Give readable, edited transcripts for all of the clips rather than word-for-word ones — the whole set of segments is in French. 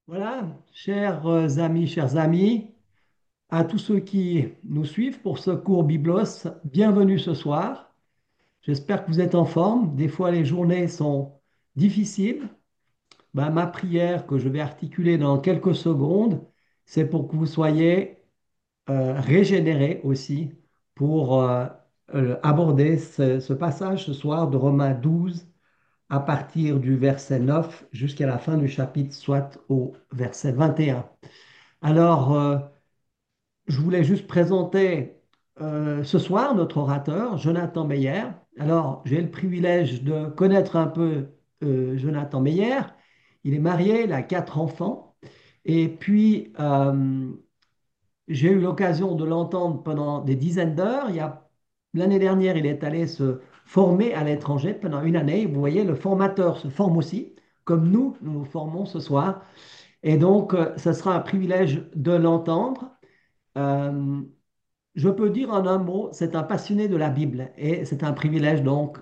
Voilà, chers amis, à tous ceux qui nous suivent pour ce cours Biblos, bienvenue ce soir. J'espère que vous êtes en forme. Des fois, les journées sont difficiles. Ma prière que je vais articuler dans quelques secondes, c'est pour que vous soyez régénérés aussi pour aborder ce passage ce soir de Romains 12 à partir du verset 9 jusqu'à la fin du chapitre, soit au verset 21. Alors, je voulais juste présenter ce soir notre orateur, Jonathan Meyer. Alors, j'ai le privilège de connaître un peu Jonathan Meyer. Il est marié, il a quatre enfants. Et puis, j'ai eu l'occasion de l'entendre pendant des dizaines d'heures. L'année dernière, il est allé se former à l'étranger pendant une année. Vous voyez, le formateur se forme aussi, comme nous nous formons ce soir. Et donc, ce sera un privilège de l'entendre. Euh, je peux dire en un mot, c'est un passionné de la Bible et c'est un privilège donc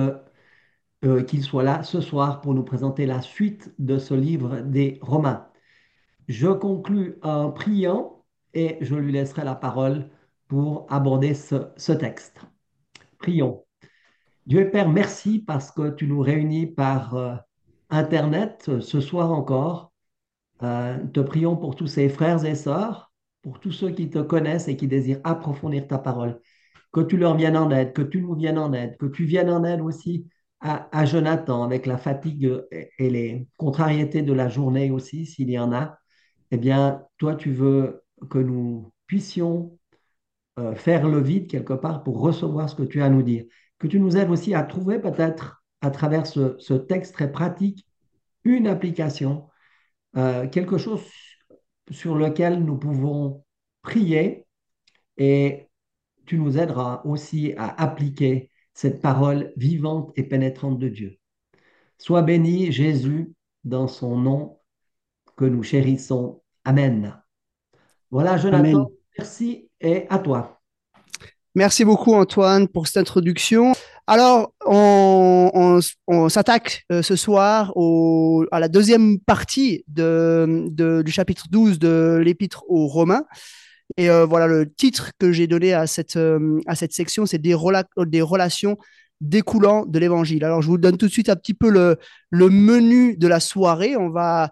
qu'il soit là ce soir pour nous présenter la suite de ce livre des Romains. Je conclus en priant et je lui laisserai la parole pour aborder ce texte. Prions. Dieu et Père, merci parce que tu nous réunis par Internet ce soir encore. Te prions pour tous ces frères et sœurs, pour tous ceux qui te connaissent et qui désirent approfondir ta parole. Que tu leur viennes en aide, que tu nous viennes en aide, que tu viennes en aide aussi à Jonathan avec la fatigue et les contrariétés de la journée aussi, s'il y en a. Eh bien, toi, tu veux que nous puissions faire le vide quelque part pour recevoir ce que tu as à nous dire. Que tu nous aides aussi à trouver peut-être à travers ce texte très pratique une application, quelque chose sur lequel nous pouvons prier et tu nous aideras aussi à appliquer cette parole vivante et pénétrante de Dieu. Sois béni, Jésus, dans son nom que nous chérissons. Amen. Voilà, Jonathan, Amen. merci et à toi. Merci beaucoup, Antoine, pour cette introduction. Alors, on s'attaque ce soir à la deuxième partie du chapitre 12 de l'Épître aux Romains. Et voilà, le titre que j'ai donné à cette section, c'est des relations découlant de l'Évangile. Alors, je vous donne tout de suite un petit peu le menu de la soirée. On va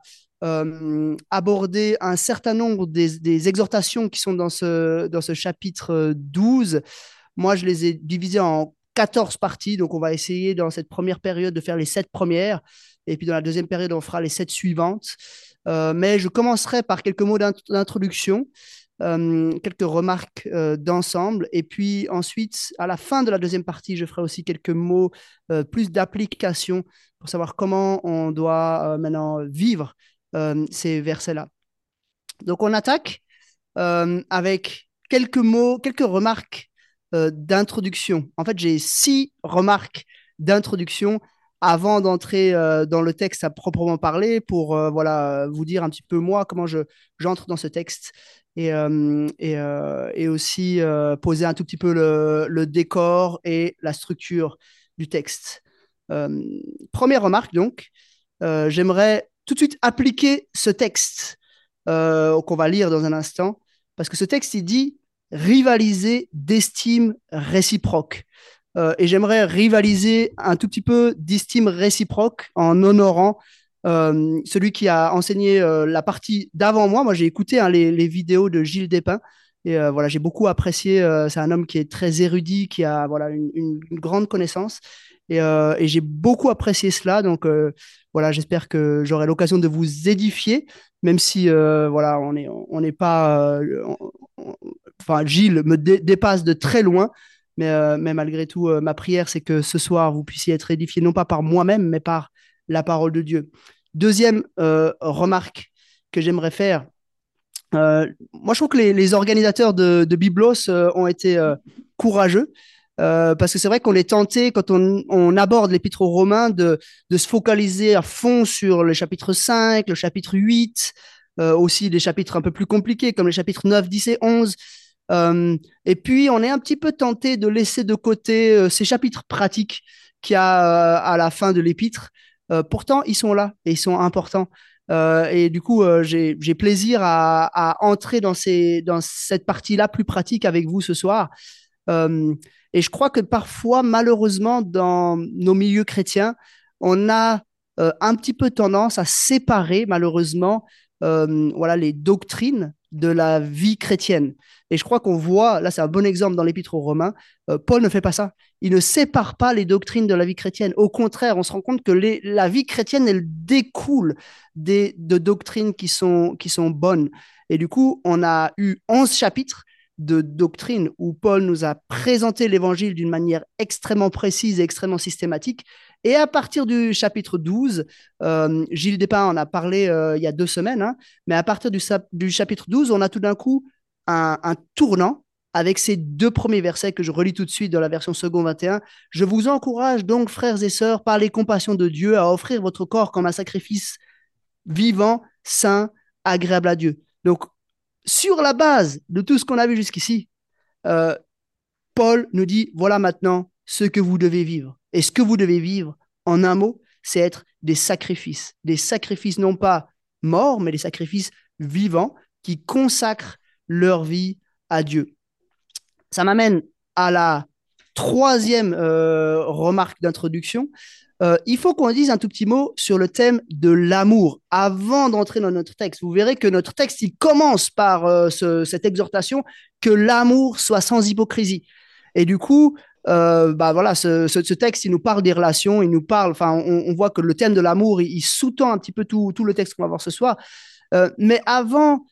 aborder un certain nombre des exhortations qui sont dans ce chapitre 12. Moi, je les ai divisées en 14 parties. Donc, on va essayer dans cette première période de faire les 7 premières. Et puis, dans la deuxième période, on fera les 7 suivantes. Mais je commencerai par quelques mots d'introduction, quelques remarques d'ensemble. Et puis ensuite, à la fin de la deuxième partie, je ferai aussi quelques mots plus d'application pour savoir comment on doit maintenant vivre ces versets-là. Donc, on attaque avec quelques mots, quelques remarques d'introduction. En fait, j'ai 6 remarques d'introduction avant d'entrer dans le texte à proprement parler pour voilà, vous dire un petit peu moi comment j'entre dans ce texte et aussi poser un tout petit peu le décor et la structure du texte. Euh, Première remarque donc, j'aimerais tout de suite appliquer ce texte qu'on va lire dans un instant, parce que ce texte, il dit rivaliser d'estime réciproque. Et j'aimerais rivaliser un tout petit peu d'estime réciproque en honorant celui qui a enseigné la partie d'avant moi. Moi, j'ai écouté les vidéos de Gilles Despins. Et voilà, j'ai beaucoup apprécié. C'est un homme qui est très érudit, qui a voilà, une grande connaissance. Et j'ai beaucoup apprécié cela. Donc voilà, j'espère que j'aurai l'occasion de vous édifier, même si voilà, on n'est pas. Enfin, Gilles me dépasse de très loin. Mais malgré tout, ma prière, c'est que ce soir, vous puissiez être édifiés, non pas par moi-même, mais par la parole de Dieu. Deuxième remarque que j'aimerais faire, moi je trouve que les organisateurs de Biblos ont été courageux, parce que c'est vrai qu'on est tenté, quand on aborde l'Épître aux Romains, de se focaliser à fond sur le chapitre 5, le chapitre 8, aussi des chapitres un peu plus compliqués comme les chapitres 9, 10 et 11. Et puis, on est un petit peu tenté de laisser de côté ces chapitres pratiques qu'il y a à la fin de l'épître. Pourtant, ils sont là et ils sont importants. Et du coup, j'ai plaisir à entrer dans cette partie-là plus pratique avec vous ce soir. Euh, et je crois que parfois, malheureusement, dans nos milieux chrétiens, on a un petit peu tendance à séparer, malheureusement, voilà, les doctrines de la vie chrétienne. Et je crois qu'on voit, là c'est un bon exemple dans l'Épître aux Romains, Paul ne fait pas ça. Il ne sépare pas les doctrines de la vie chrétienne. Au contraire, on se rend compte que la vie chrétienne, elle découle de doctrines qui sont bonnes. Et du coup, on a eu 11 chapitres de doctrine où Paul nous a présenté l'évangile d'une manière extrêmement précise et extrêmement systématique. Et à partir du chapitre 12, Gilles Despins en a parlé il y a 2 semaines, hein, mais à partir du chapitre 12, on a tout d'un coup un tournant avec ces 2 premiers versets que je relis tout de suite dans la version second 21. Je vous encourage donc, frères et sœurs, par les compassions de Dieu, à offrir votre corps comme un sacrifice vivant, saint, agréable à Dieu. Donc, sur la base de tout ce qu'on a vu jusqu'ici, euh, Paul nous dit, voilà maintenant ce que vous devez vivre. Et ce que vous devez vivre, en un mot, c'est être des sacrifices. Des sacrifices non pas morts, mais des sacrifices vivants qui consacrent leur vie à Dieu. Ça m'amène à la troisième remarque d'introduction. Il faut qu'on dise un tout petit mot sur le thème de l'amour avant d'entrer dans notre texte. Vous verrez que notre texte, il commence par cette exhortation que l'amour soit sans hypocrisie. Et du coup, bah voilà, ce texte, il nous parle des relations, il nous parle, enfin, on voit que le thème de l'amour, il sous-tend un petit peu tout le texte qu'on va voir ce soir. Mais avant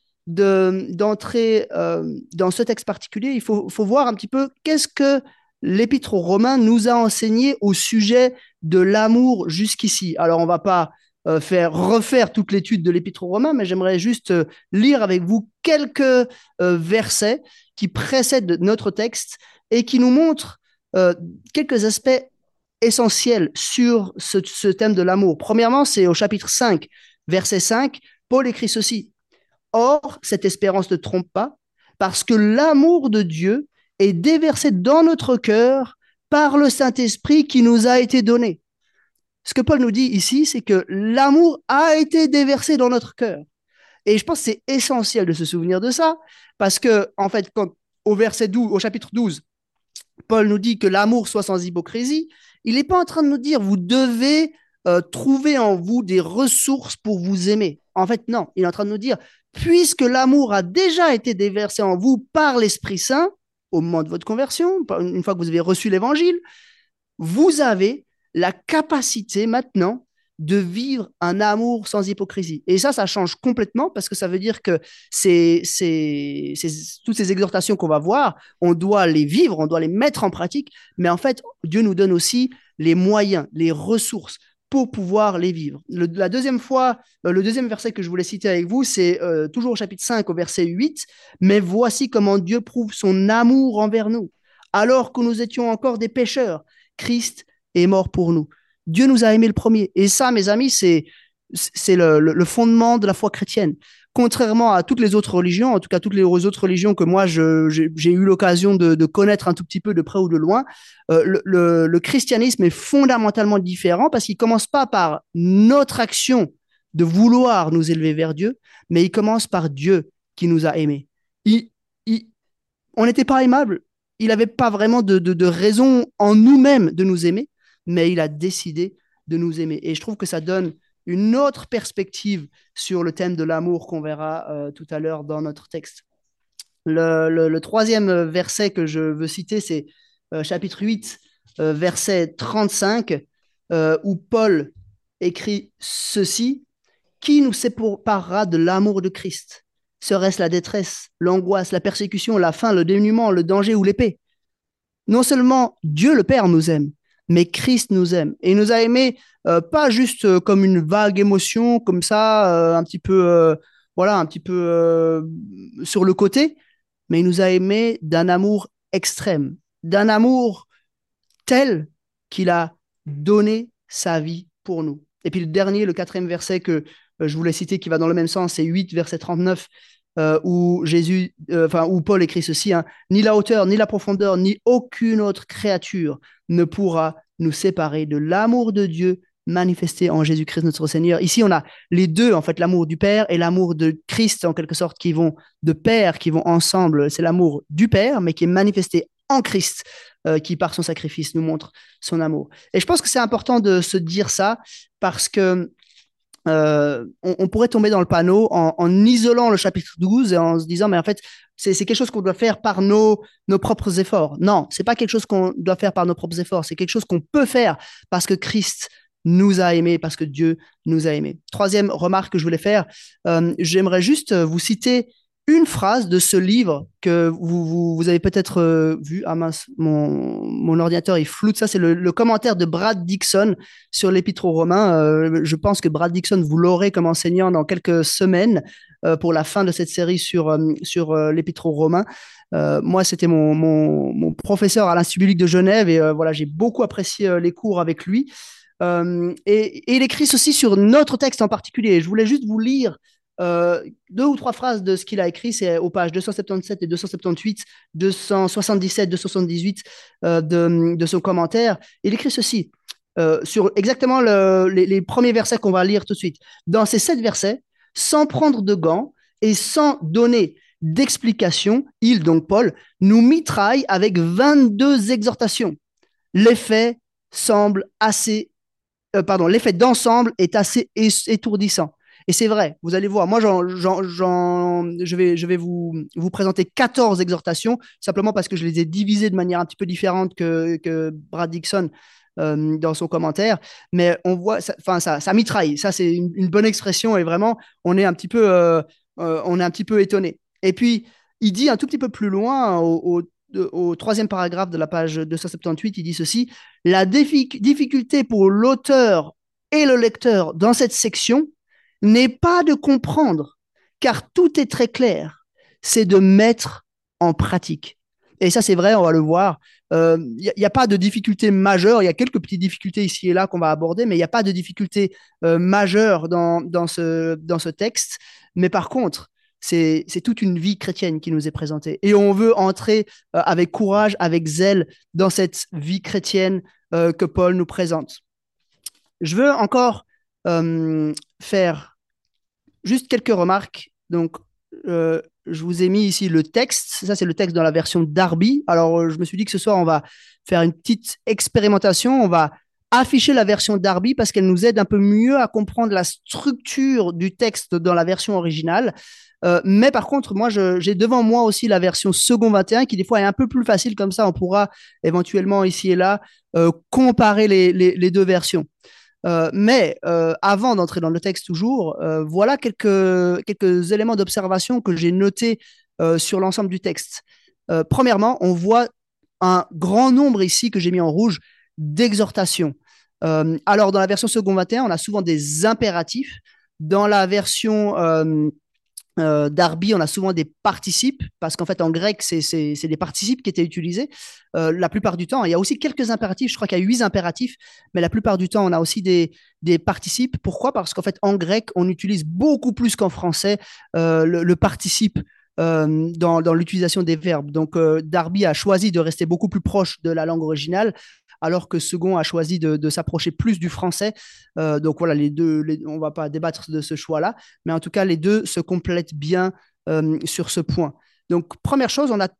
d'entrer dans ce texte particulier, il faut voir un petit peu qu'est-ce que l'Épître aux Romains nous a enseigné au sujet de l'amour jusqu'ici. Alors, on ne va pas refaire toute l'étude de l'Épître aux Romains, mais j'aimerais juste lire avec vous quelques versets qui précèdent notre texte et qui nous montrent quelques aspects essentiels sur ce thème de l'amour. Premièrement, c'est au chapitre 5, verset 5, Paul écrit ceci. Or, cette espérance ne trompe pas, parce que l'amour de Dieu est déversé dans notre cœur par le Saint-Esprit qui nous a été donné. Ce que Paul nous dit ici, c'est que l'amour a été déversé dans notre cœur. Et je pense que c'est essentiel de se souvenir de ça, parce que, en fait, quand, au chapitre 12, Paul nous dit que l'amour soit sans hypocrisie, il n'est pas en train de nous dire vous devez trouver en vous des ressources pour vous aimer. En fait, non, il est en train de nous dire puisque l'amour a déjà été déversé en vous par l'Esprit Saint au moment de votre conversion, une fois que vous avez reçu l'Évangile, vous avez la capacité maintenant de vivre un amour sans hypocrisie. Et ça change complètement parce que ça veut dire que toutes ces exhortations qu'on va voir, on doit les vivre, on doit les mettre en pratique, mais en fait, Dieu nous donne aussi les moyens, les ressources pour pouvoir les vivre. La deuxième fois, le deuxième verset que je voulais citer avec vous, c'est toujours au chapitre 5, au verset 8, « Mais voici comment Dieu prouve son amour envers nous. Alors que nous étions encore des pécheurs, Christ est mort pour nous. » Dieu nous a aimés le premier. Et ça, mes amis, c'est le fondement de la foi chrétienne. Contrairement à toutes les autres religions, en tout cas toutes les autres religions que moi j'ai eu l'occasion de connaître un tout petit peu de près ou de loin, le christianisme est fondamentalement différent parce qu'il ne commence pas par notre action de vouloir nous élever vers Dieu, mais il commence par Dieu qui nous a aimés. Il, il, on n'était pas aimable, il n'avait pas vraiment de raison en nous-mêmes de nous aimer, mais il a décidé de nous aimer. Et je trouve que ça donne une autre perspective sur le thème de l'amour qu'on verra tout à l'heure dans notre texte. Le troisième verset que je veux citer, c'est chapitre 8, verset 35, où Paul écrit ceci, « Qui nous séparera de l'amour de Christ? Serait-ce la détresse, l'angoisse, la persécution, la faim, le dénuement, le danger ou l'épée? Non seulement Dieu le Père nous aime, mais Christ nous aime. Et il nous a aimés pas juste comme une vague émotion, comme ça, un petit peu, voilà, un petit peu sur le côté, mais il nous a aimés d'un amour extrême, d'un amour tel qu'il a donné sa vie pour nous. Et puis le dernier, le quatrième verset que je voulais citer, qui va dans le même sens, c'est 8, verset 39, où Paul écrit ceci, hein, ni la hauteur, ni la profondeur, ni aucune autre créature ne pourra nous séparer de l'amour de Dieu manifesté en Jésus-Christ notre Seigneur. Ici, on a les deux, en fait, l'amour du Père et l'amour de Christ, en quelque sorte, qui vont de pair, qui vont ensemble. C'est l'amour du Père, mais qui est manifesté en Christ, qui, par son sacrifice, nous montre son amour. Et je pense que c'est important de se dire ça parce que on pourrait tomber dans le panneau en isolant le chapitre 12 et en se disant, mais en fait, c'est quelque chose qu'on doit faire par nos propres efforts. Non, c'est pas quelque chose qu'on doit faire par nos propres efforts, c'est quelque chose qu'on peut faire parce que Christ nous a aimés, parce que Dieu nous a aimés. Troisième remarque que je voulais faire, j'aimerais juste vous citer une phrase de ce livre que vous avez peut-être vu. Ah mince, mon ordinateur il floute ça. C'est le commentaire de Brad Dixon sur l'Épître aux Romains. Je pense que Brad Dixon, vous l'aurez comme enseignant dans quelques semaines pour la fin de cette série sur l'Épître aux Romains. Moi, c'était mon professeur à l'Institut biblique de Genève et voilà, j'ai beaucoup apprécié les cours avec lui. Et il écrit ceci sur notre texte en particulier. Je voulais juste vous lire deux ou trois phrases de ce qu'il a écrit. C'est aux pages 277 et 278, 277, 278 de son commentaire. Il écrit ceci sur exactement les premiers versets qu'on va lire tout de suite. Dans ces 7 versets, sans prendre de gants et sans donner d'explication, il, donc Paul, nous mitraille avec 22 exhortations. L'effet semble assez l'effet d'ensemble est assez étourdissant. Et c'est vrai, vous allez voir, moi, je vais vous présenter 14 exhortations, simplement parce que je les ai divisées de manière un petit peu différente que Brad Dixon dans son commentaire. Mais on voit, ça mitraille. Ça, c'est une bonne expression et vraiment, on est un petit peu étonné. Et puis, il dit un tout petit peu plus loin, au troisième paragraphe de la page 278, il dit ceci: la difficulté pour l'auteur et le lecteur dans cette section n'est pas de comprendre, car tout est très clair, c'est de mettre en pratique. Et ça, c'est vrai, on va le voir. Il n'y a pas de difficulté majeure. Il y a quelques petites difficultés ici et là qu'on va aborder, mais il n'y a pas de difficulté majeure dans ce texte. Mais par contre, c'est toute une vie chrétienne qui nous est présentée. Et on veut entrer avec courage, avec zèle dans cette vie chrétienne que Paul nous présente. Je veux encore faire juste quelques remarques. Donc, je vous ai mis ici le texte. Ça, c'est le texte dans la version Darby. Alors, je me suis dit que ce soir, on va faire une petite expérimentation. On va afficher la version Darby parce qu'elle nous aide un peu mieux à comprendre la structure du texte dans la version originale. Mais par contre, moi, j'ai devant moi aussi la version second 21 qui, des fois, est un peu plus facile. Comme ça, on pourra éventuellement, ici et là, comparer les deux versions. Mais avant d'entrer dans le texte toujours, voilà quelques éléments d'observation que j'ai notés sur l'ensemble du texte. Premièrement, on voit un grand nombre ici que j'ai mis en rouge d'exhortations. Alors, dans la version second 21, on a souvent des impératifs. Dans la version Darby, on a souvent des participes, parce qu'en fait, en grec, c'est des participes qui étaient utilisés la plupart du temps. Il y a aussi quelques impératifs, je crois qu'il y a 8 impératifs, mais la plupart du temps, on a aussi des participes. Pourquoi? Parce qu'en fait, en grec, on utilise beaucoup plus qu'en français le participe dans l'utilisation des verbes. Donc, Darby a choisi de rester beaucoup plus proche de la langue originale, alors que Second a choisi de s'approcher plus du français. Donc voilà, on ne va pas débattre de ce choix-là, mais en tout cas, les deux se complètent bien sur ce point. Donc, première chose, on a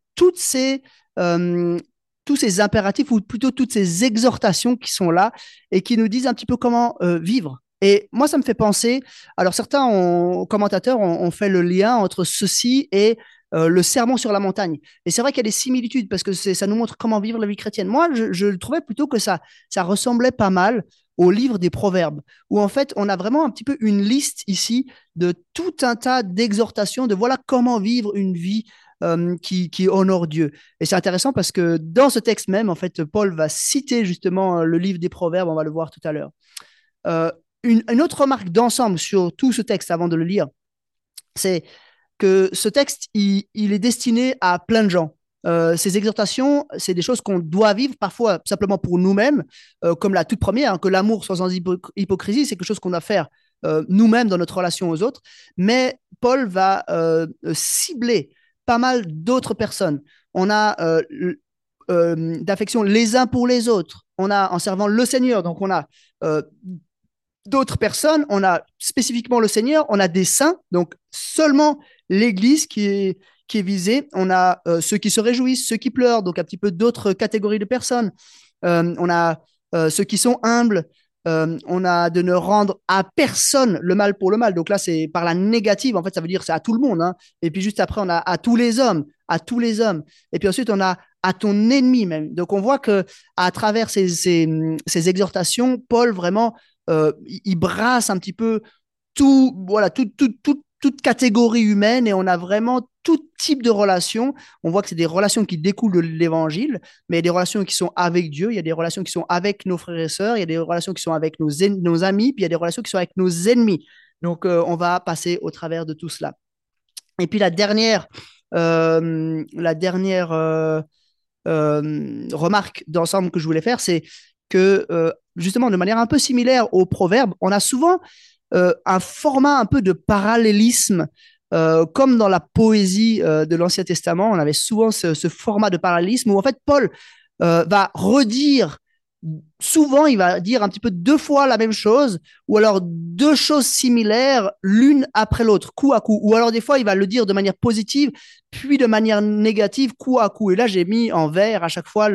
tous ces impératifs, ou plutôt toutes ces exhortations qui sont là et qui nous disent un petit peu comment vivre. Et moi, ça me fait penser, alors commentateurs ont fait le lien entre ceci et le sermon sur la montagne. Et c'est vrai qu'il y a des similitudes parce que ça nous montre comment vivre la vie chrétienne. Moi, je trouvais plutôt que ça ressemblait pas mal au livre des Proverbes, où en fait, on a vraiment un petit peu une liste ici de tout un tas d'exhortations, de voilà comment vivre une vie qui honore Dieu. Et c'est intéressant parce que dans ce texte même, en fait, Paul va citer justement le livre des Proverbes, on va le voir tout à l'heure. Euh, une autre remarque d'ensemble sur tout ce texte avant de le lire, c'est que ce texte, il est destiné à plein de gens. Ces exhortations, c'est des choses qu'on doit vivre parfois simplement pour nous-mêmes, comme la toute première, hein, que l'amour sans hypocrisie, c'est quelque chose qu'on doit faire nous-mêmes dans notre relation aux autres. Mais Paul va cibler pas mal d'autres personnes. On a d'affection les uns pour les autres. On a en servant le Seigneur, donc on a d'autres personnes, on a spécifiquement le Seigneur, on a des saints, donc seulement l'Église qui est visée. On a ceux qui se réjouissent, ceux qui pleurent, donc un petit peu d'autres catégories de personnes. On a ceux qui sont humbles. On a de ne rendre à personne le mal pour le mal. Donc là, c'est par la négative. En fait, ça veut dire c'est à tout le monde, hein. Et puis juste après, on a à tous les hommes, à tous les hommes. Et puis ensuite, on a à ton ennemi même. Donc on voit que à travers ces exhortations, Paul vraiment, il brasse un petit peu tout, voilà, toute catégorie humaine et on a vraiment tout type de relations. On voit que c'est des relations qui découlent de l'évangile, mais il y a des relations qui sont avec Dieu, il y a des relations qui sont avec nos frères et sœurs, il y a des relations qui sont avec nos amis, puis il y a des relations qui sont avec nos ennemis. Donc, on va passer au travers de tout cela. Et puis la dernière remarque d'ensemble que je voulais faire, c'est que justement, de manière un peu similaire aux proverbes, on a souvent un format un peu de parallélisme, comme dans la poésie de l'Ancien Testament, on avait souvent ce format de parallélisme où en fait Paul va redire, souvent il va dire un petit peu deux fois la même chose, ou alors deux choses similaires l'une après l'autre, coup à coup, ou alors des fois il va le dire de manière positive, puis de manière négative, coup à coup. Et là j'ai mis en vert à chaque fois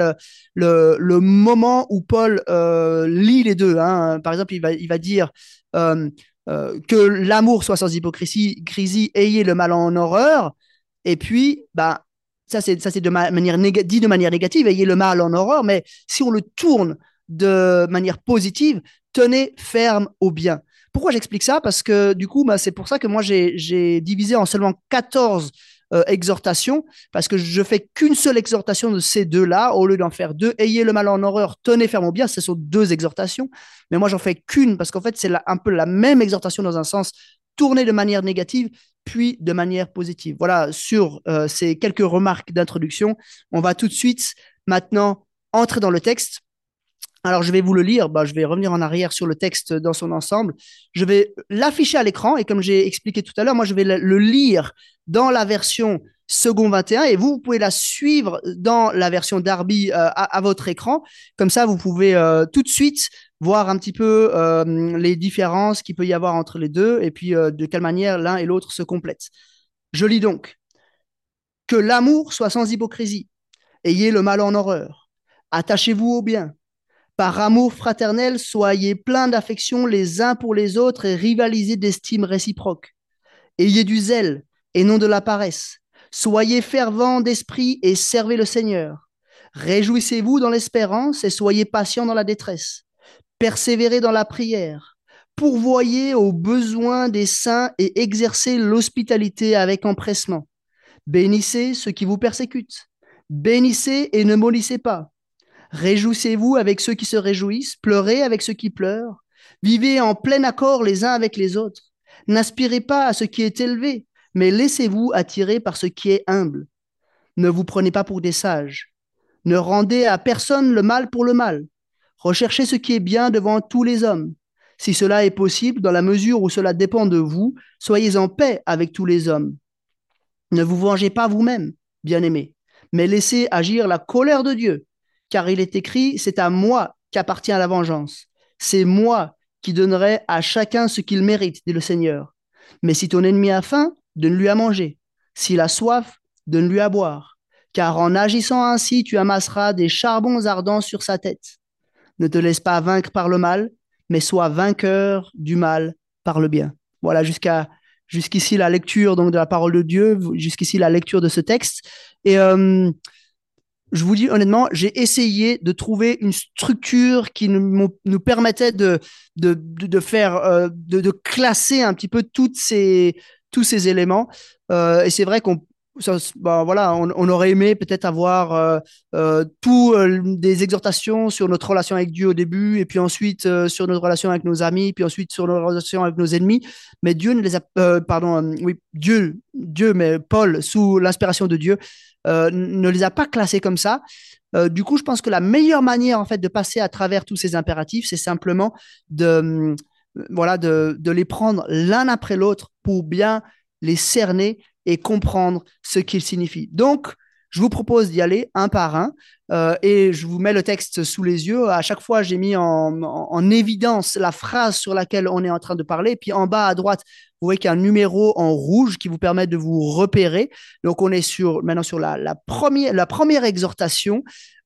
le moment où Paul lit les deux, hein. Par exemple, il va dire euh, que l'amour soit sans hypocrisie, ayez le mal en horreur. Et puis, bah, ça c'est dit de manière négative, ayez le mal en horreur, mais si on le tourne de manière positive, tenez ferme au bien. Pourquoi j'explique ça? Parce que du coup, bah, c'est pour ça que moi j'ai divisé en seulement 14 exhortations, parce que je fais qu'une seule exhortation de ces deux-là, au lieu d'en faire deux. Ayez le mal en horreur, tenez ferme au bien, ce sont deux exhortations. Mais moi, j'en fais qu'une, parce qu'en fait, c'est un peu la même exhortation dans un sens, tournée de manière négative, puis de manière positive. Voilà, sur ces quelques remarques d'introduction, on va tout de suite maintenant entrer dans le texte. Alors, je vais vous le lire. Bah, je vais revenir en arrière sur le texte dans son ensemble. Je vais l'afficher à l'écran et comme j'ai expliqué tout à l'heure, moi, je vais le lire dans la version second 21 et vous pouvez la suivre dans la version Darby à votre écran. Comme ça, vous pouvez tout de suite voir un petit peu les différences qu'il peut y avoir entre les deux et puis de quelle manière l'un et l'autre se complètent. Je lis donc. Que l'amour soit sans hypocrisie. Ayez le mal en horreur. Attachez-vous au bien. Par amour fraternel, soyez pleins d'affection les uns pour les autres et rivalisez d'estime réciproque. Ayez du zèle et non de la paresse. Soyez fervents d'esprit et servez le Seigneur. Réjouissez-vous dans l'espérance et soyez patients dans la détresse. Persévérez dans la prière. Pourvoyez aux besoins des saints et exercez l'hospitalité avec empressement. Bénissez ceux qui vous persécutent. Bénissez et ne maudissez pas. Réjouissez-vous avec ceux qui se réjouissent, pleurez avec ceux qui pleurent. Vivez en plein accord les uns avec les autres. N'aspirez pas à ce qui est élevé, mais laissez-vous attirer par ce qui est humble. Ne vous prenez pas pour des sages. Ne rendez à personne le mal pour le mal. Recherchez ce qui est bien devant tous les hommes. Si cela est possible, dans la mesure où cela dépend de vous, soyez en paix avec tous les hommes. Ne vous vengez pas vous-même, bien-aimés, mais laissez agir la colère de Dieu, car il est écrit, c'est à moi qu'appartient la vengeance. C'est moi qui donnerai à chacun ce qu'il mérite, dit le Seigneur. Mais si ton ennemi a faim, donne-lui à manger. S'il a soif, donne-lui à boire. Car en agissant ainsi, tu amasseras des charbons ardents sur sa tête. Ne te laisse pas vaincre par le mal, mais sois vainqueur du mal par le bien. Voilà, jusqu'ici la lecture donc de la parole de Dieu, jusqu'ici la lecture de ce texte. Et je vous dis honnêtement, j'ai essayé de trouver une structure qui nous permettait de faire, de classer un petit peu tous ces éléments. Et c'est vrai qu'on ben voilà, on aurait aimé peut-être avoir tout des exhortations sur notre relation avec Dieu au début, et puis ensuite sur notre relation avec nos amis, puis ensuite sur notre relation avec nos ennemis. Mais Dieu ne les a, pardon, oui, Dieu, mais Paul, sous l'inspiration de Dieu, ne les a pas classés comme ça. Du coup, je pense que la meilleure manière en fait de passer à travers tous ces impératifs, c'est simplement voilà, de les prendre l'un après l'autre pour bien les cerner et comprendre ce qu'ils signifient. Donc, Je vous propose d'y aller un par un et je vous mets le texte sous les yeux. À chaque fois, j'ai mis en évidence la phrase sur laquelle on est en train de parler. Puis en bas à droite, vous voyez qu'il y a un numéro en rouge qui vous permet de vous repérer. Donc, on est maintenant sur la première exhortation.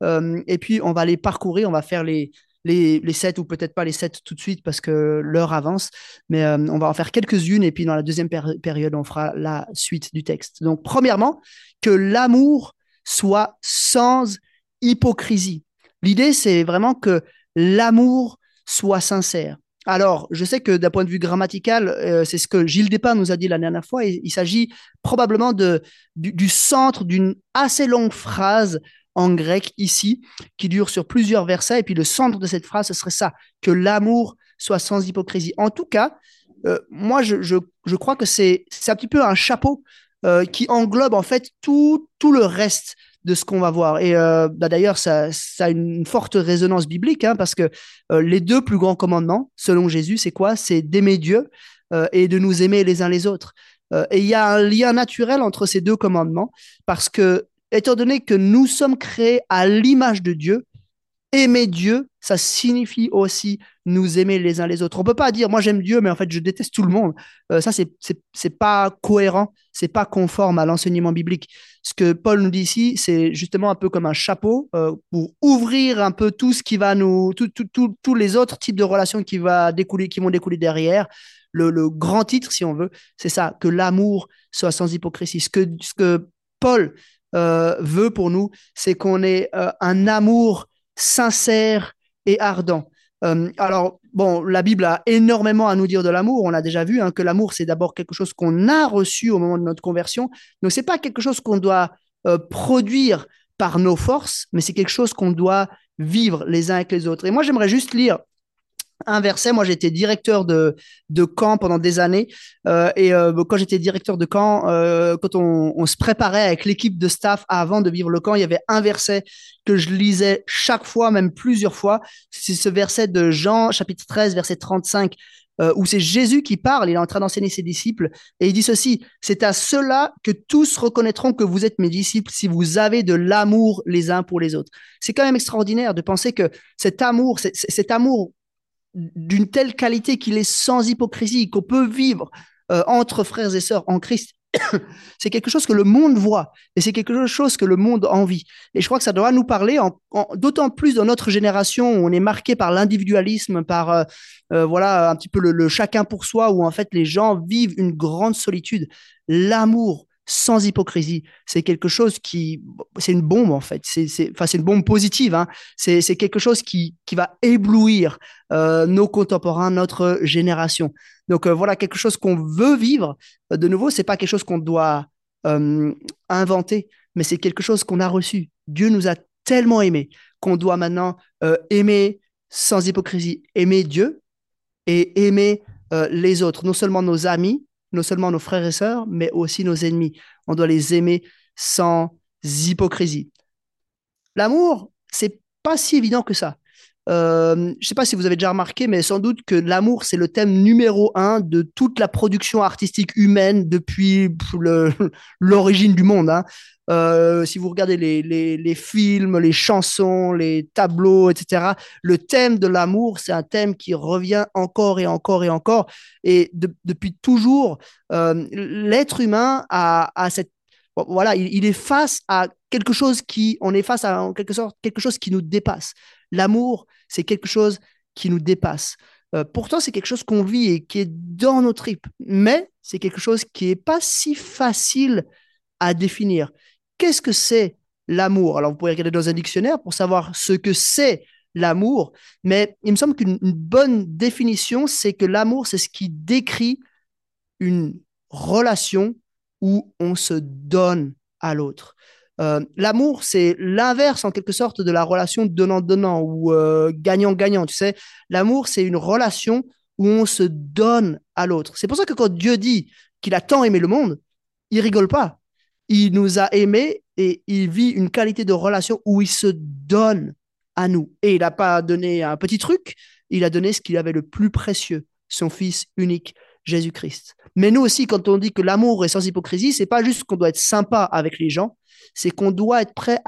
Et puis, on va les parcourir, on va faire les 7 ou peut-être pas les 7 tout de suite parce que l'heure avance, mais on va en faire quelques-unes et puis dans la deuxième période, on fera la suite du texte. Donc, premièrement, que l'amour soit sans hypocrisie. L'idée, c'est vraiment que l'amour soit sincère. Alors, je sais que d'un point de vue grammatical, c'est ce que Gilles Despins nous a dit la dernière fois. Il s'agit probablement du centre d'une assez longue phrase en grec ici, qui dure sur plusieurs versets. Et puis le centre de cette phrase, ce serait ça, que l'amour soit sans hypocrisie. En tout cas, moi, je crois que c'est un petit peu un chapeau qui englobe en fait tout le reste de ce qu'on va voir. Et d'ailleurs, ça a une forte résonance biblique, hein, parce que les deux plus grands commandements, selon Jésus, c'est quoi? C'est d'aimer Dieu et de nous aimer les uns les autres. Et il y a un lien naturel entre ces deux commandements, parce que, étant donné que nous sommes créés à l'image de Dieu, aimer Dieu, ça signifie aussi nous aimer les uns les autres. On peut pas dire, moi j'aime Dieu, mais en fait je déteste tout le monde. Ça, c'est pas cohérent, c'est pas conforme à l'enseignement biblique. Ce que Paul nous dit ici, c'est justement un peu comme un chapeau pour ouvrir un peu tout ce qui va tous les autres types de relations qui vont découler derrière. Le grand titre, si on veut, c'est ça, que l'amour soit sans hypocrisie. Ce que Paul veut pour nous, c'est qu'on ait un amour sincère et ardent. Alors, bon, la Bible a énormément à nous dire de l'amour. On a déjà vu, hein, que l'amour, c'est d'abord quelque chose qu'on a reçu au moment de notre conversion. Donc, c'est pas quelque chose qu'on doit produire par nos forces, mais c'est quelque chose qu'on doit vivre les uns avec les autres. Et moi, j'aimerais juste lire un verset. Moi, j'étais directeur de camp pendant des années. Quand j'étais directeur de camp, quand on se préparait avec l'équipe de staff avant de vivre le camp, il y avait un verset que je lisais chaque fois, même plusieurs fois. C'est ce verset de Jean, chapitre 13, verset 35, où c'est Jésus qui parle. Il est en train d'enseigner ses disciples. Et il dit ceci: c'est à cela que tous reconnaîtront que vous êtes mes disciples si vous avez de l'amour les uns pour les autres. C'est quand même extraordinaire de penser que cet amour d'une telle qualité qu'il est sans hypocrisie, qu'on peut vivre entre frères et sœurs en Christ, c'est quelque chose que le monde voit et c'est quelque chose que le monde envie. Et je crois que ça doit nous parler, d'autant plus dans notre génération où on est marqué par l'individualisme, par voilà un petit peu le chacun pour soi, où en fait les gens vivent une grande solitude. L'amour sans hypocrisie, c'est quelque chose c'est une bombe en fait, enfin, c'est une bombe positive, hein. C'est quelque chose qui va éblouir nos contemporains, notre génération. Donc voilà, quelque chose qu'on veut vivre. De nouveau, c'est pas quelque chose qu'on doit euh, inventer, mais c'est quelque chose qu'on a reçu. Dieu nous a tellement aimés qu'on doit maintenant aimer sans hypocrisie, aimer Dieu et aimer les autres, non seulement nos amis, non seulement nos frères et sœurs, mais aussi nos ennemis. On doit les aimer sans hypocrisie. L'amour, c'est pas si évident que ça. Je ne sais pas si vous avez déjà remarqué, mais sans doute que l'amour, c'est le thème numéro un de toute la production artistique humaine depuis l'origine du monde, hein. Si vous regardez les films, les chansons, les tableaux, etc., le thème de l'amour, c'est un thème qui revient encore et encore et encore. Et depuis toujours, l'être humain a cette voilà, il est face à quelque chose on est face à en quelque sorte quelque chose qui nous dépasse. L'amour, c'est quelque chose qui nous dépasse. Pourtant, c'est quelque chose qu'on vit et qui est dans nos tripes, mais c'est quelque chose qui n'est pas si facile à définir. Qu'est-ce que c'est l'amour? Alors, vous pouvez regarder dans un dictionnaire pour savoir ce que c'est l'amour, mais il me semble qu'une bonne définition, c'est que l'amour, c'est ce qui décrit une relation où on se donne à l'autre. L'amour, c'est l'inverse en quelque sorte de la relation donnant-donnant ou gagnant-gagnant. Tu sais, l'amour, c'est une relation où on se donne à l'autre. C'est pour ça que quand Dieu dit qu'il a tant aimé le monde, il rigole pas. Il nous a aimés et il vit une qualité de relation où il se donne à nous. Et il n'a pas donné un petit truc, il a donné ce qu'il avait le plus précieux, son fils unique, Jésus-Christ. Mais nous aussi, quand on dit que l'amour est sans hypocrisie, c'est pas juste qu'on doit être sympa avec les gens, c'est qu'on doit être prêt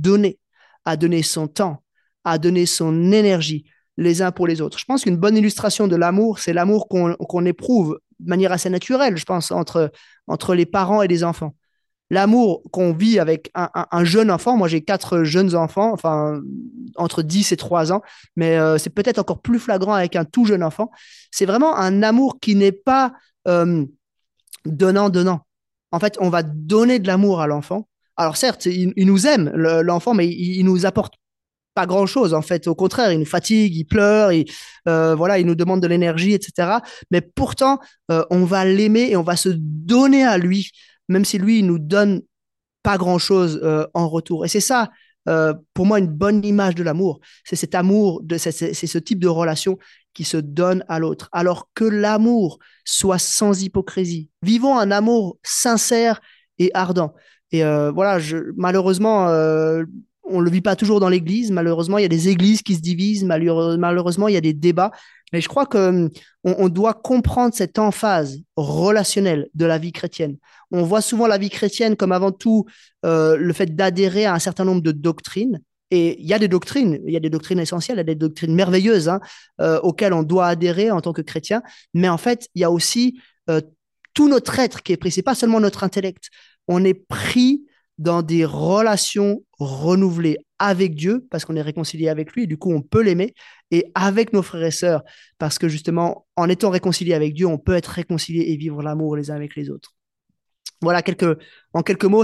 à donner son temps, à donner son énergie les uns pour les autres. Je pense qu'une bonne illustration de l'amour, c'est l'amour qu'on éprouve de manière assez naturelle, je pense, entre les parents et les enfants. L'amour qu'on vit avec un jeune enfant, moi j'ai quatre jeunes enfants, enfin entre 10 et 3 ans, mais c'est peut-être encore plus flagrant avec un tout jeune enfant. C'est vraiment un amour qui n'est pas euh, donnant-donnant. En fait, on va donner de l'amour à l'enfant. Alors certes, il nous aime, l'enfant, mais il nous apporte pas grand-chose en fait. Au contraire, il nous fatigue, il pleure, voilà, il nous demande de l'énergie, etc. Mais pourtant, on va l'aimer et on va se donner à lui, même si lui, il nous donne pas grand-chose en retour. Et c'est ça, pour moi, une bonne image de l'amour. C'est cet amour, c'est ce type de relation qui se donne à l'autre. Alors que l'amour soit sans hypocrisie. Vivons un amour sincère et ardent. Et voilà, malheureusement, on ne le vit pas toujours dans l'Église. Malheureusement, il y a des églises qui se divisent. Malheureusement, il y a des débats. Mais je crois qu'on on doit comprendre cette emphase relationnelle de la vie chrétienne. On voit souvent la vie chrétienne comme avant tout le fait d'adhérer à un certain nombre de doctrines. Et il y a des doctrines essentielles, il y a des doctrines merveilleuses hein, auxquelles on doit adhérer en tant que chrétien. Mais en fait, il y a aussi tout notre être qui est pris. C'est pas seulement notre intellect. On est pris dans des relations renouvelées avec Dieu parce qu'on est réconcilié avec lui et du coup on peut l'aimer et avec nos frères et sœurs parce que justement en étant réconcilié avec Dieu on peut être réconcilié et vivre l'amour les uns avec les autres. Voilà en quelques mots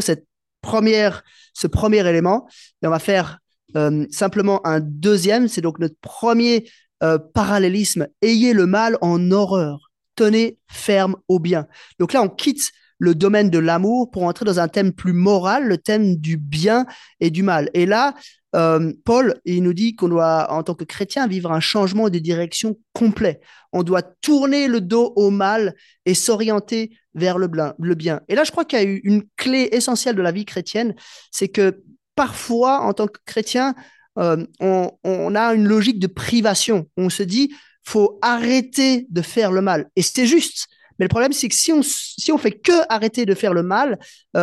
ce premier élément. Et on va faire simplement un deuxième. C'est donc notre premier parallélisme. Ayez le mal en horreur. Tenez ferme au bien. Donc là, on quitte le domaine de l'amour pour entrer dans un thème plus moral, le thème du bien et du mal. Et là, Paul, il nous dit qu'on doit, en tant que chrétien, vivre un changement de direction complet. On doit tourner le dos au mal et s'orienter vers le bien. Et là, je crois qu'il y a eu une clé essentielle de la vie chrétienne, c'est que parfois, en tant que chrétien, on a une logique de privation. On se dit, faut arrêter de faire le mal. Et c'est juste. Mais le problème, c'est que si on fait que arrêter de faire le mal,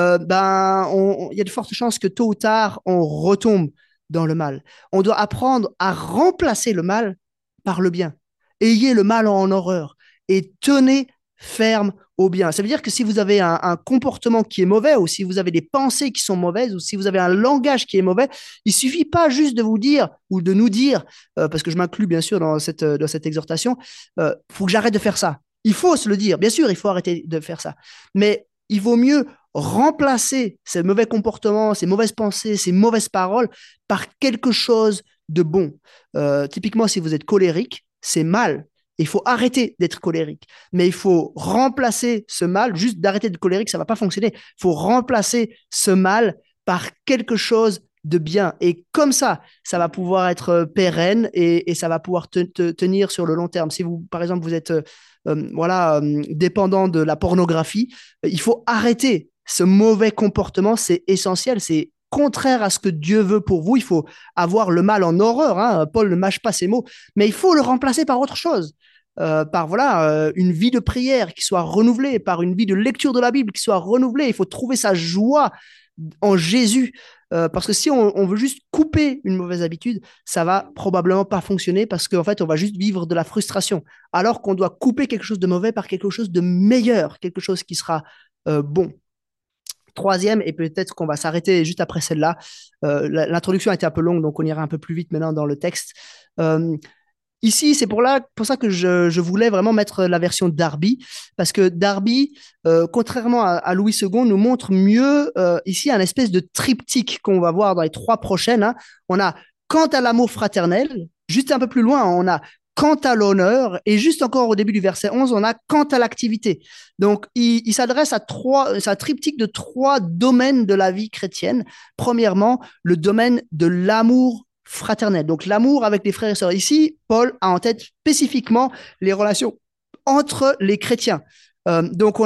il y a de fortes chances que tôt ou tard, on retombe dans le mal. On doit apprendre à remplacer le mal par le bien. Ayez le mal en horreur et tenez ferme au bien. Ça veut dire que si vous avez un comportement qui est mauvais ou si vous avez des pensées qui sont mauvaises ou si vous avez un langage qui est mauvais, il suffit pas juste de vous dire ou de nous dire, parce que je m'inclus bien sûr dans cette exhortation, faut que j'arrête de faire ça. Il faut se le dire, bien sûr, il faut arrêter de faire ça. Mais il vaut mieux remplacer ces mauvais comportements, ces mauvaises pensées, ces mauvaises paroles par quelque chose de bon. Typiquement, si vous êtes colérique, c'est mal. Il faut arrêter d'être colérique. Mais il faut remplacer ce mal, juste d'arrêter d'être colérique, ça ne va pas fonctionner. Il faut remplacer ce mal par quelque chose de bien. Et comme ça va pouvoir être pérenne et ça va pouvoir tenir sur le long terme. Si vous, par exemple, vous êtes dépendant de la pornographie, il faut arrêter ce mauvais comportement. C'est essentiel, c'est contraire à ce que Dieu veut pour vous. Il faut avoir le mal en horreur. Hein. Paul ne mâche pas ses mots, mais il faut le remplacer par autre chose. Par une vie de prière qui soit renouvelée, par une vie de lecture de la Bible qui soit renouvelée. Il faut trouver sa joie en Jésus. Parce que si on veut juste couper une mauvaise habitude, ça va probablement pas fonctionner parce qu'en fait, on va juste vivre de la frustration. Alors qu'on doit couper quelque chose de mauvais par quelque chose de meilleur, quelque chose qui sera bon. Troisième, et peut-être qu'on va s'arrêter juste après celle-là. L'introduction a été un peu longue, donc on ira un peu plus vite maintenant dans le texte. Ici, c'est pour ça que je voulais vraiment mettre la version Darby, parce que Darby, contrairement à Louis II, nous montre mieux ici un espèce de triptyque qu'on va voir dans les trois prochaines. Hein. On a quant à l'amour fraternel, juste un peu plus loin, on a quant à l'honneur, et juste encore au début du verset 11, on a quant à l'activité. Donc, il s'adresse c'est un triptyque de trois domaines de la vie chrétienne. Premièrement, le domaine de l'amour fraternel. Donc l'amour avec les frères et sœurs. Ici, Paul a en tête spécifiquement les relations entre les chrétiens. Donc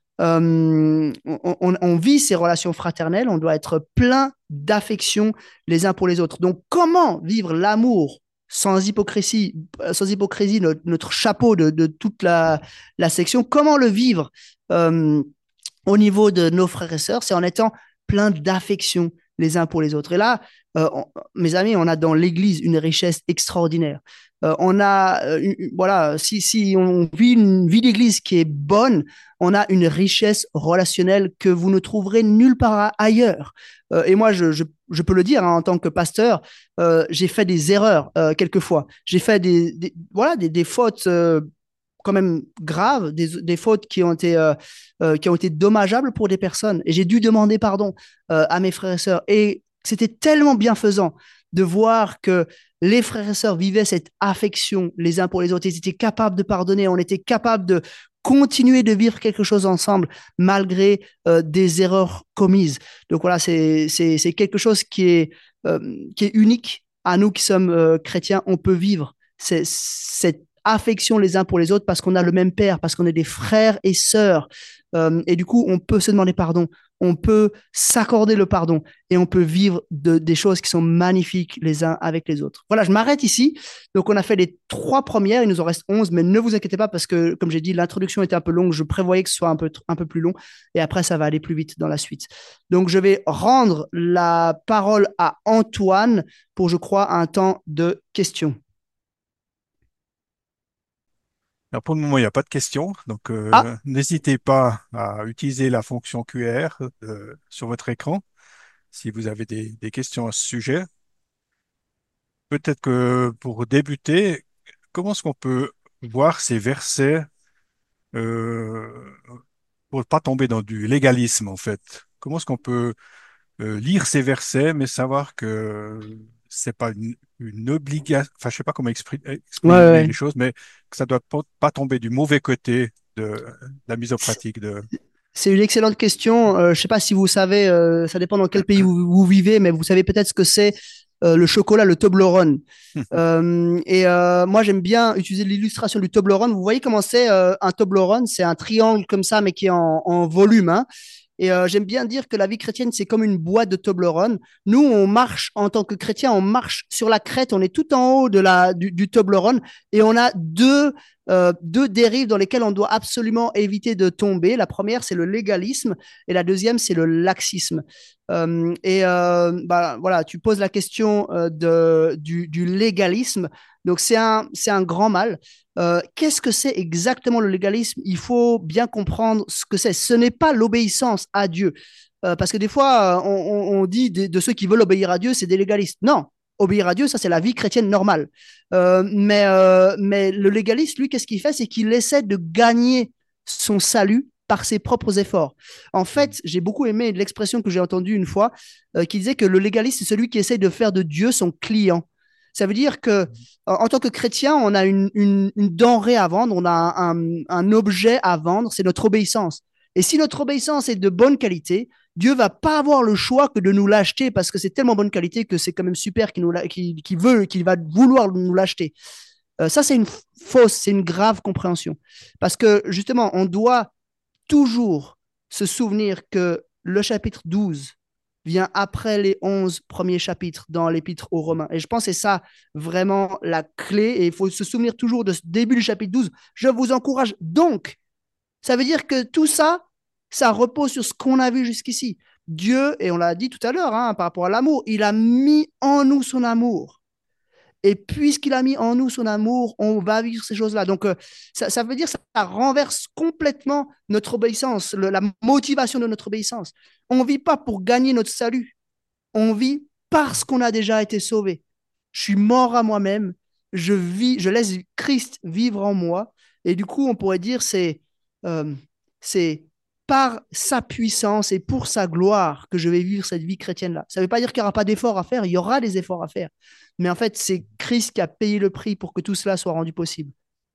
on vit ces relations fraternelles, on doit être plein d'affection les uns pour les autres. Donc comment vivre l'amour sans hypocrisie notre chapeau de toute la section, comment le vivre euh, au niveau de nos frères et sœurs, c'est en étant plein d'affection les uns pour les autres. Et là, mes amis, on a dans l'Église une richesse extraordinaire. Voilà, si on vit une vie d'Église qui est bonne, on a une richesse relationnelle que vous ne trouverez nulle part ailleurs. Et moi, je peux le dire hein, en tant que pasteur, j'ai fait des erreurs quelquefois. J'ai fait voilà, des fautes quand même graves, des fautes qui ont été dommageables pour des personnes. Et j'ai dû demander pardon à mes frères et sœurs. Et c'était tellement bienfaisant de voir que les frères et sœurs vivaient cette affection les uns pour les autres. Ils étaient capables de pardonner. On était capable de continuer de vivre quelque chose ensemble malgré des erreurs commises. Donc voilà, c'est quelque chose qui est unique à nous qui sommes chrétiens. On peut vivre cette affection les uns pour les autres parce qu'on a le même père, parce qu'on est des frères et sœurs. Et du coup, on peut se demander pardon, on peut s'accorder le pardon et on peut vivre des choses qui sont magnifiques les uns avec les autres. Voilà, je m'arrête ici. Donc, on a fait les 3 premières, il nous en reste 11, mais ne vous inquiétez pas parce que, comme j'ai dit, l'introduction était un peu longue. Je prévoyais que ce soit un peu plus long et après, ça va aller plus vite dans la suite. Donc, je vais rendre la parole à Antoine pour, je crois, un temps de questions. Alors pour le moment, il n'y a pas de questions, donc Ah, n'hésitez pas à utiliser la fonction QR sur votre écran si vous avez des questions à ce sujet. Peut-être que pour débuter, comment est-ce qu'on peut voir ces versets euh, pour ne pas tomber dans du légalisme en fait? Comment est-ce qu'on peut lire ces versets mais savoir que c'est pas une obligation, enfin je sais pas comment ouais, ouais, exprimer ouais. les choses, mais que ça doit pas tomber du mauvais côté de la mise en pratique de. C'est une excellente question. Je ne sais pas si vous savez, ça dépend dans quel pays vous vivez, mais vous savez peut-être ce que c'est le chocolat, le Toblerone. Moi, j'aime bien utiliser l'illustration du Toblerone. Vous voyez comment c'est un Toblerone? C'est un triangle comme ça, mais qui est en volume. Hein. J'aime bien dire que la vie chrétienne, c'est comme une boîte de Toblerone. Nous, on marche en tant que chrétien, on marche sur la crête, on est tout en haut du Toblerone et on a deux dérives dans lesquelles on doit absolument éviter de tomber. La première, c'est le légalisme et la deuxième, c'est le laxisme. Voilà, tu poses la question du légalisme. Donc, c'est un grand mal. Qu'est-ce que c'est exactement le légalisme? Il faut bien comprendre ce que c'est. Ce n'est pas l'obéissance à Dieu. Parce que des fois, on dit de ceux qui veulent obéir à Dieu, c'est des légalistes. Non, obéir à Dieu, ça c'est la vie chrétienne normale. Mais le légaliste, lui, qu'est-ce qu'il fait? C'est qu'il essaie de gagner son salut par ses propres efforts. En fait, j'ai beaucoup aimé l'expression que j'ai entendue une fois qui disait que le légaliste, c'est celui qui essaie de faire de Dieu son client. Ça veut dire que en tant que chrétien, on a une denrée à vendre, on a un objet à vendre, c'est notre obéissance. Et si notre obéissance est de bonne qualité, Dieu va pas avoir le choix que de nous l'acheter parce que c'est tellement bonne qualité que c'est quand même super qu'il va vouloir nous l'acheter. Ça, c'est une fausse, c'est une grave compréhension. Parce que justement, on doit toujours se souvenir que le chapitre 12 vient après les 11 premiers chapitres dans l'épître aux Romains. Et je pense que c'est ça vraiment la clé. Et il faut se souvenir toujours de ce début du chapitre 12. Je vous encourage donc. Ça veut dire que tout ça, ça repose sur ce qu'on a vu jusqu'ici. Dieu, et on l'a dit tout à l'heure hein, par rapport à l'amour, il a mis en nous son amour. Et puisqu'il a mis en nous son amour, on va vivre ces choses-là. Donc, ça veut dire que ça renverse complètement notre obéissance, la motivation de notre obéissance. On ne vit pas pour gagner notre salut. On vit parce qu'on a déjà été sauvé. Je suis mort à moi-même. Je laisse Christ vivre en moi. Et du coup, on pourrait dire euh, c'est par sa puissance et pour sa gloire que je vais vivre cette vie chrétienne-là. Ça ne veut pas dire qu'il n'y aura pas d'efforts à faire, il y aura des efforts à faire. Mais en fait, c'est Christ qui a payé le prix pour que tout cela soit rendu possible.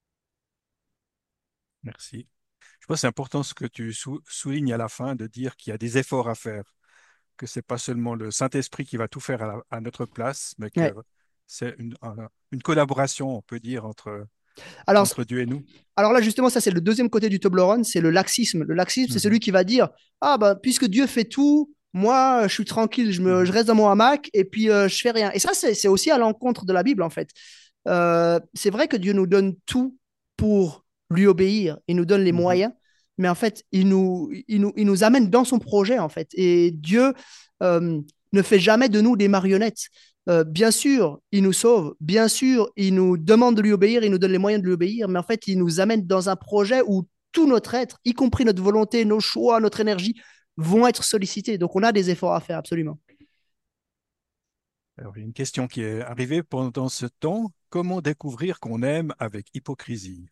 Merci. Je pense que c'est important ce que tu soulignes à la fin de dire qu'il y a des efforts à faire, que c'est pas seulement le Saint-Esprit qui va tout faire à notre place, mais que Ouais. c'est une collaboration, on peut dire, Alors, entre Dieu et nous. Alors là, justement, ça, c'est le deuxième côté du Toblerone, c'est le laxisme. Le laxisme, c'est celui Mhm, qui va dire, ah, bah, puisque Dieu fait tout, moi, je suis tranquille, je mhm, reste dans mon hamac et puis je fais rien. Et ça, c'est aussi à l'encontre de la Bible, en fait. c'est vrai que Dieu nous donne tout pour lui obéir. Il nous donne les Mhm. moyens, mais en fait, il nous amène dans son projet, en fait. Et Dieu euh, ne fait jamais de nous des marionnettes. Bien sûr, il nous sauve, bien sûr, il nous demande de lui obéir, il nous donne les moyens de lui obéir, mais en fait, il nous amène dans un projet où tout notre être, y compris notre volonté, nos choix, notre énergie, vont être sollicités. Donc, on a des efforts à faire, absolument. Alors, il y a une question qui est arrivée pendant ce temps. Comment découvrir qu'on aime avec hypocrisie?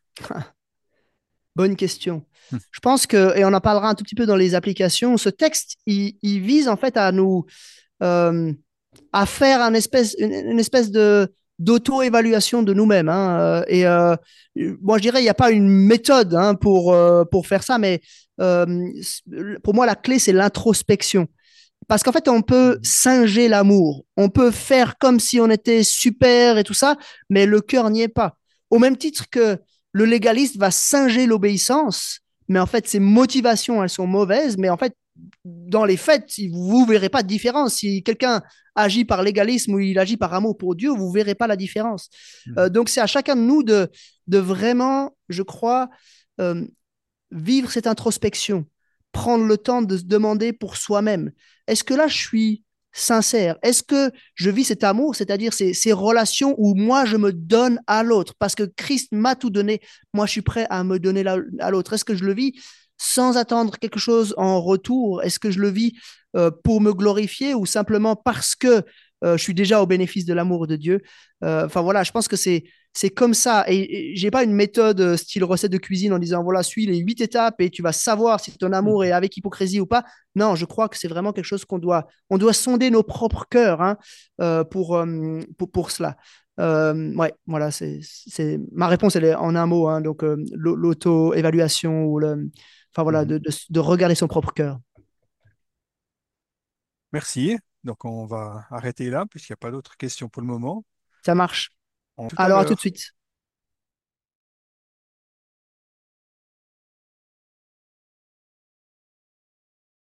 Bonne question. Hmm. Je pense que, et on en parlera un tout petit peu dans les applications, ce texte, il vise en fait à nous, euh, à faire une espèce de d'auto-évaluation de nous-mêmes, hein. Moi, je dirais, il n'y a pas une méthode, hein, pour faire ça, mais euh, pour moi, la clé, c'est l'introspection. Parce qu'en fait, on peut Mhm. singer l'amour. On peut faire comme si on était super et tout ça, mais le cœur n'y est pas. Au même titre que le légaliste va singer l'obéissance, mais en fait, ses motivations, elles sont mauvaises, mais en fait, dans les faits, vous ne verrez pas de différence. Si quelqu'un agit par légalisme ou il agit par amour pour Dieu, vous ne verrez pas la différence. Mhm. Donc, c'est à chacun de nous de vraiment, je crois, euh, vivre cette introspection, prendre le temps de se demander pour soi-même, est-ce que là je suis sincère? Est-ce que je vis cet amour, c'est-à-dire ces relations où moi je me donne à l'autre parce que Christ m'a tout donné, moi je suis prêt à me donner à l'autre. Est-ce que je le vis sans attendre quelque chose en retour? Est-ce que je le vis pour me glorifier ou simplement parce que je suis déjà au bénéfice de l'amour de Dieu? Enfin voilà, je pense que c'est comme ça. Et j'ai pas une méthode style recette de cuisine en disant voilà, suis les 8 étapes et tu vas savoir si ton amour est Mhm. avec hypocrisie ou pas. Non, je crois que c'est vraiment quelque chose on doit sonder nos propres cœurs, hein, pour cela. Ouais, voilà, ma réponse, elle est en un mot, hein, donc l'auto-évaluation ou enfin voilà, Mhm. de regarder son propre cœur. Merci. Donc, on va arrêter là puisqu'il n'y a pas d'autres questions pour le moment. Ça marche. Tout à Alors à tout de l'heure. suite.